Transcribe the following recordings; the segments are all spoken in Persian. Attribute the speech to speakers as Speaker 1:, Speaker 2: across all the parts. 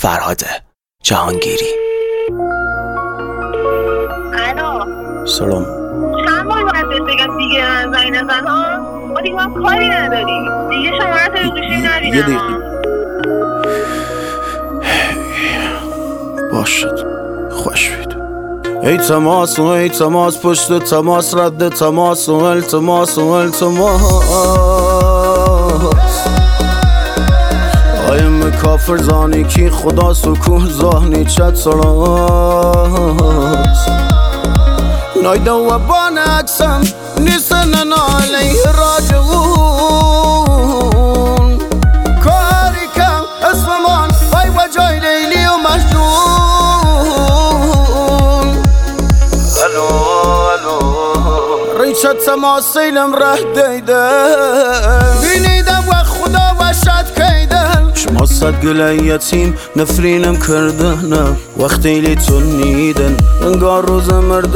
Speaker 1: فرهاد جهانگیری.
Speaker 2: الو
Speaker 1: سلام.
Speaker 2: چند بار باید بهت بگم دیگه زنگ نزن ها؟ ما دیگه هم کاری نداریم دیگه، شماره تو گوشی
Speaker 1: یه دقیقه باشد. خوش بید. ای تماس و ای تماس، پشت تماس رد تماس و التماس و التماس. آیم کافر زانی کی خدا سکوه زانی چت سراس. نایده و بان اکسم نیسن علیه راجعون. کاری کم اسممان وای و جای لیلی و مجنون. الو الو ریچه تماس سیلم ره دیده بینیدم و خدا و شد کیدن. شما صد گله یتیم نفرینم کردنم وقتی لیتون نیدن انگار روز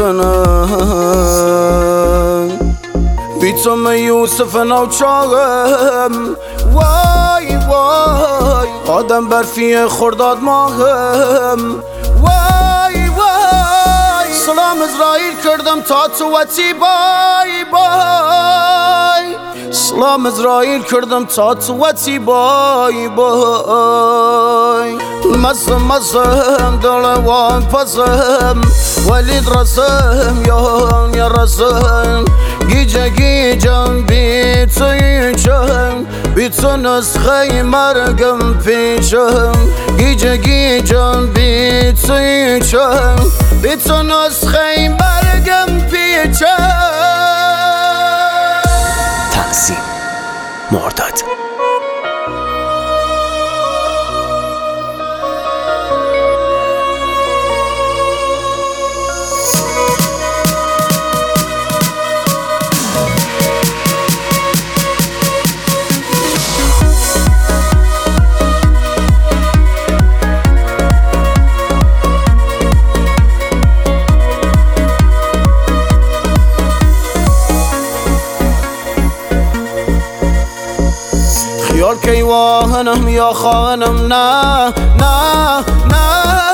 Speaker 1: مردنم. بیتم یوسف نوچاهم وای وای، آدم برفی خرداد ماهم وای وای. سلام ازرائیل کردم تا تو وطی بای بای. سلام ازرائیل کردم تا تو وطی بای بای. مزم مزم دلوان پزم ولید رزم یا رزم. گیجه گیجم بی تویچم بی تو نسخه مرگم پیچم. گیجه گیجم بی تویچم بی تو نسخه مرگم پیچم. تنظیم مرداد. خیال کی واهنم یا خانم نه نه نه.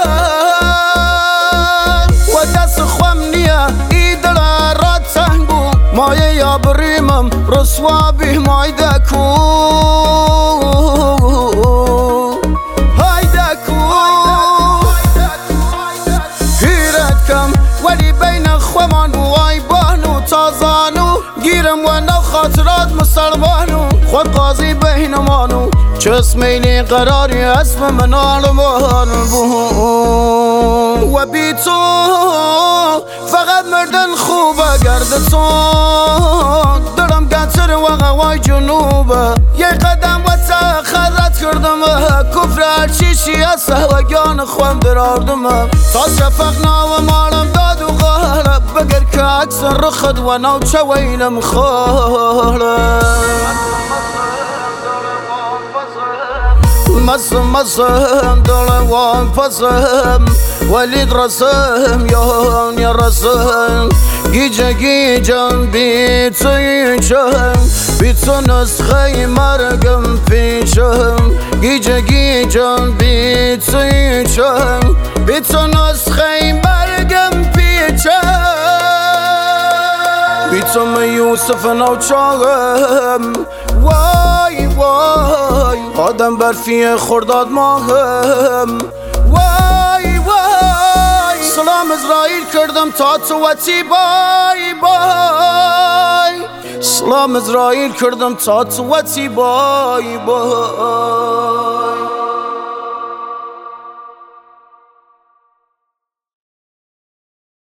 Speaker 1: و دست خوام نیه ایدل را تنگو مایه یا بریمم رسوا بی مایده کو هایده کو. هیرت کم ولی بین خوامان وای بانو تازانو گیرم و نو خاطرات مسلمانو. خود قاضی بینمانو چه اسمیلی قراری اسم من آلمان بود. و بی تو فقط مردن خوبه گرد تو دلم گتر و غوای جنوبه. یه قدم و تخرت کردم کفر هرچیشی از سهوگان خوام دراردم. تا شفق ناو مالم داد و غالب بگر که اکسن رخد و نو چه ویلم خالب. مزم مزم دلوان پزم ولید رزم یا رزم. گیجه گیجم بی تویچم بی تو نسخه مرگم پیچم. گیجه گیجم بی تویچم بی تو نسخه مرگم پیچم. بیتم یوسف نوچاهم وای وای، آدم برفی خرداد ماهم وای وای. سلام ازرائیل کردم تا تو وطی بای بای. سلام ازرائیل کردم تا تو وطی بای بای.